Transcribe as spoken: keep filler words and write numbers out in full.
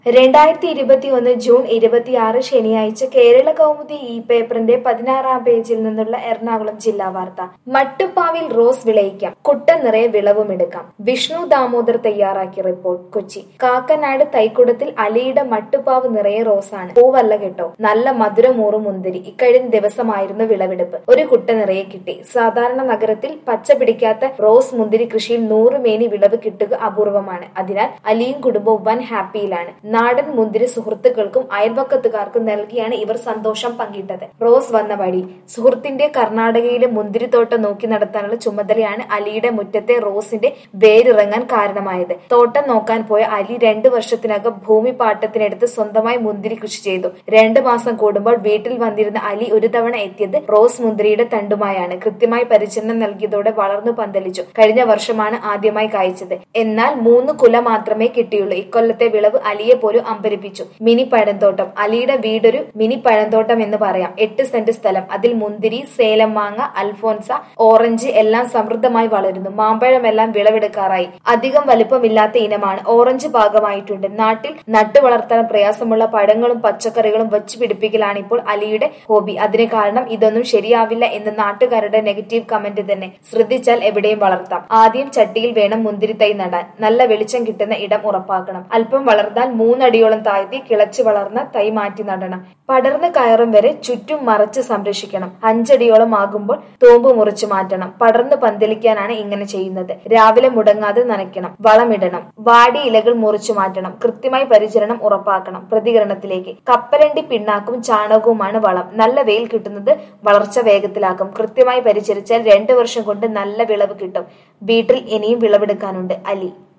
രണ്ടായിരത്തി ഇരുപത്തിയൊന്ന് ജൂൺ ഇരുപത്തിയാറ് ശനിയാഴ്ച കേരള കൗമുദി ഈ പേപ്പറിന്റെ പതിനാറാം പേജിൽ നിന്നുള്ള എറണാകുളം ജില്ലാ വാർത്ത. മട്ടുപ്പാവിൽ റോസ് വിളയിക്കാം, കുട്ട നിറയെ വിളവുമെടുക്കാം. വിഷ്ണു ദാമോദർ തയ്യാറാക്കിയ റിപ്പോർട്ട്, കൊച്ചി. കാക്കനാട് തൈക്കുടത്തിൽ അലിയുടെ മട്ടുപ്പാവ് നിറയെ റോസാണ്. പൂവല്ല കേട്ടോ, നല്ല മധുരമൂറും മുന്തിരി. ഇക്കഴിഞ്ഞ ദിവസമായിരുന്നു വിളവെടുപ്പ്. ഒരു കുട്ട നിറയെ കിട്ടി. സാധാരണ നഗരത്തിൽ പച്ച പിടിക്കാത്ത റോസ് മുന്തിരി കൃഷിയിൽ നൂറുമേനി വിളവ് കിട്ടുക അപൂർവമാണ്. അതിനാൽ അലിയും കുടുംബവും വൻ ഹാപ്പിയിലാണ്. നാടൻ മുന്തിരി സുഹൃത്തുക്കൾക്കും അയൽപക്കത്തുകാർക്കും നൽകിയാണ് ഇവർ സന്തോഷം പങ്കിട്ടത്. റോസ് വന്ന വഴി. സുഹൃത്തിന്റെ കർണാടകയിലെ മുന്തിരിത്തോട്ടം നോക്കി നടത്താനുള്ള ചുമതലയാണ് അലിയുടെ മുറ്റത്തെ റോസിന്റെ വേരിറങ്ങാൻ കാരണമായത്. തോട്ടം നോക്കാൻ പോയ അലി രണ്ടു വർഷത്തിനകം ഭൂമി പാട്ടത്തിനെടുത്ത് സ്വന്തമായി മുന്തിരി കൃഷി ചെയ്തു. രണ്ടു മാസം കൂടുമ്പോൾ വീട്ടിൽ വന്നിരുന്ന അലി ഒരു തവണ എത്തിയത് റോസ് മുന്തിരിയുടെ തണ്ടുമായാണ്. കൃത്യമായി പരിചരണം നൽകിയതോടെ വളർന്നു പന്തലിച്ചു. കഴിഞ്ഞ വർഷമാണ് ആദ്യമായി കായ്ച്ചത്. എന്നാൽ മൂന്ന് കുല മാത്രമേ കിട്ടിയുള്ളൂ. ഇക്കൊല്ലത്തെ വിളവ് അലിയെ പോലും അമ്പരിപ്പിച്ചു. മിനി പഴന്തോട്ടം. അലിയുടെ വീടൊരു മിനി പഴന്തോട്ടം എന്ന് പറയാം. എട്ട് സെന്റ് സ്ഥലം. അതിൽ മുന്തിരി, സേലം മാങ്ങ, അൽഫോൻസ, ഓറഞ്ച് എല്ലാം സമൃദ്ധമായി വളരുന്നു. മാമ്പഴമെല്ലാം വിളവെടുക്കാറായി. അധികം വലുപ്പമില്ലാത്ത ഇനമാണ്. ഓറഞ്ച് പാകമായിട്ടുണ്ട്. നാട്ടിൽ നട്ടു വളർത്താൻ പ്രയാസമുള്ള പഴങ്ങളും പച്ചക്കറികളും വച്ചു പിടിപ്പിക്കലാണ് ഇപ്പോൾ അലിയുടെ ഹോബി. അതിന് കാരണം ഇതൊന്നും ശരിയാവില്ല എന്ന് നാട്ടുകാരുടെ നെഗറ്റീവ് കമന്റ് തന്നെ. ശ്രദ്ധിച്ചാൽ എവിടെയും വളർത്താം. ആദ്യം ചട്ടിയിൽ വേണം മുന്തിരി തൈ നടാൻ. നല്ല വെളിച്ചം കിട്ടുന്ന ഇടം ഉറപ്പാക്കണം. അല്പം വളർന്നാൽ മൂന്നടിയോളം താഴ്ത്തി കിളച്ചു വളർന്ന തൈ മാറ്റി നടണം. പടർന്ന് കയറും വരെ ചുറ്റും മറച്ച് സംരക്ഷിക്കണം. അഞ്ചടിയോളം ആകുമ്പോൾ തൂമ്പ് മുറിച്ചു മാറ്റണം. പടർന്ന് പന്തലിക്കാനാണ് ഇങ്ങനെ ചെയ്യുന്നത്. രാവിലെ മുടങ്ങാതെ നനയ്ക്കണം. വളമിടണം. വാടി ഇലകൾ മുറിച്ചു മാറ്റണം. കൃത്യമായി പരിചരണം ഉറപ്പാക്കണം. പ്രതികരണത്തിലേക്ക്. കപ്പലണ്ടി പിണ്ണാക്കും ചാണകവുമാണ് വളം. നല്ല വെയിൽ കിട്ടുന്നത് വളർച്ച വേഗത്തിലാക്കും. കൃത്യമായി പരിചരിച്ചാൽ രണ്ടു വർഷം കൊണ്ട് നല്ല വിളവ് കിട്ടും. വീട്ടിൽ ഇനിയും വിളവെടുക്കാനുണ്ട്. അലി.